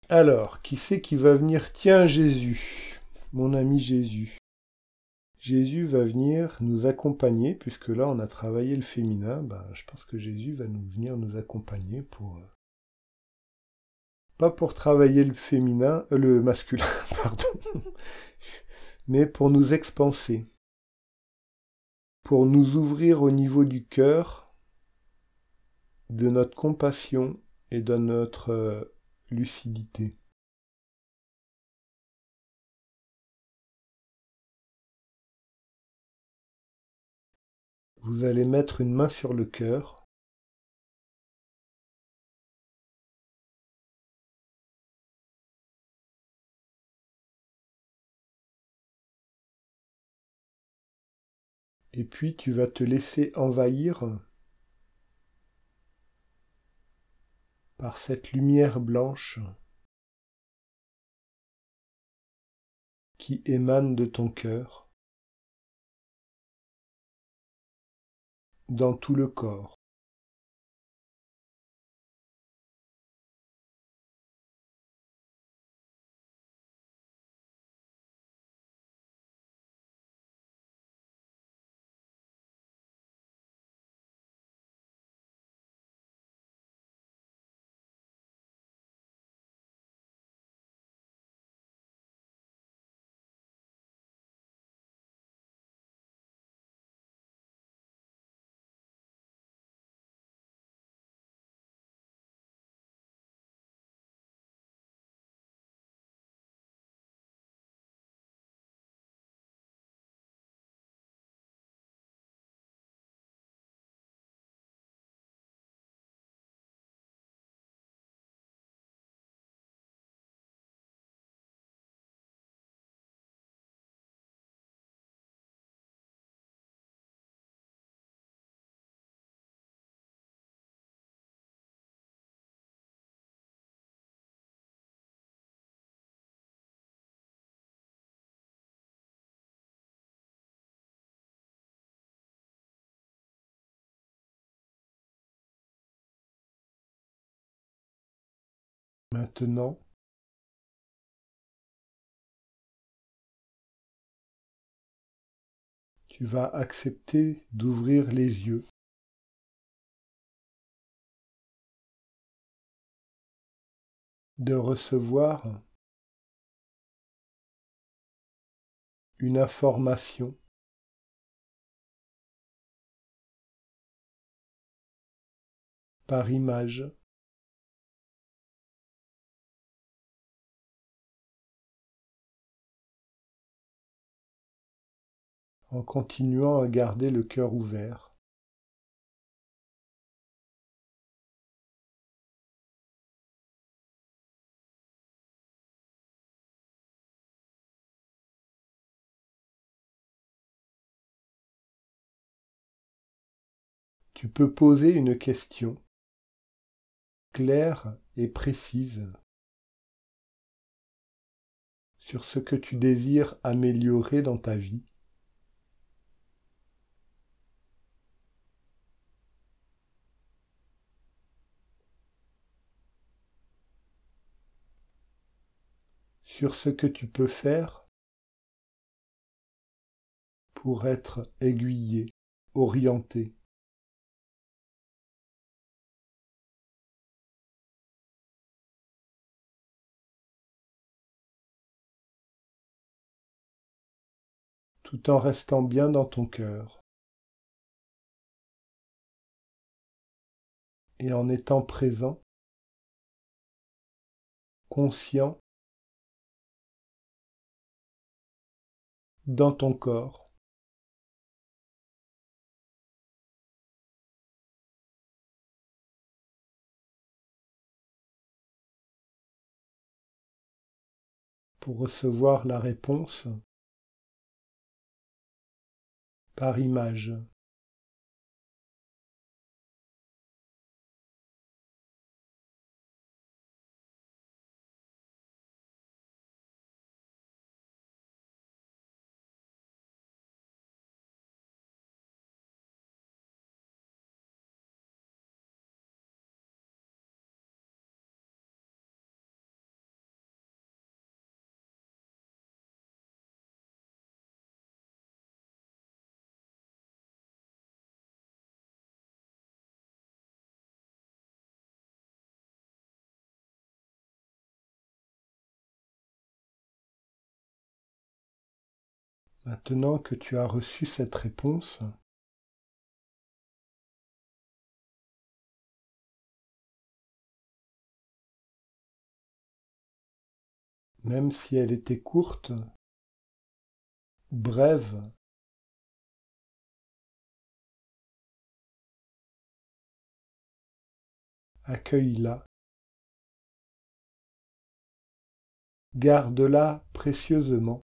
Alors, qui c'est qui va venir? Tiens, Jésus, mon ami Jésus. Jésus va venir nous accompagner, puisque là on a travaillé le féminin, je pense que Jésus va venir nous accompagner pour... pas pour travailler le féminin, le masculin, pardon, mais pour nous expanser, pour nous ouvrir au niveau du cœur, de notre compassion et de notre lucidité. Vous allez mettre une main sur le cœur. Et puis tu vas te laisser envahir par cette lumière blanche qui émane de ton cœur, dans tout le corps. Maintenant, tu vas accepter d'ouvrir les yeux, de recevoir une information par image, en continuant à garder le cœur ouvert. Tu peux poser une question claire et précise sur ce que tu désires améliorer dans ta vie. Sur ce que tu peux faire pour être aiguillé, orienté. Tout en restant bien dans ton cœur et en étant présent, conscient dans ton corps. Pour recevoir la réponse par image. Maintenant que tu as reçu cette réponse, même si elle était courte ou brève, accueille-la, garde-la précieusement.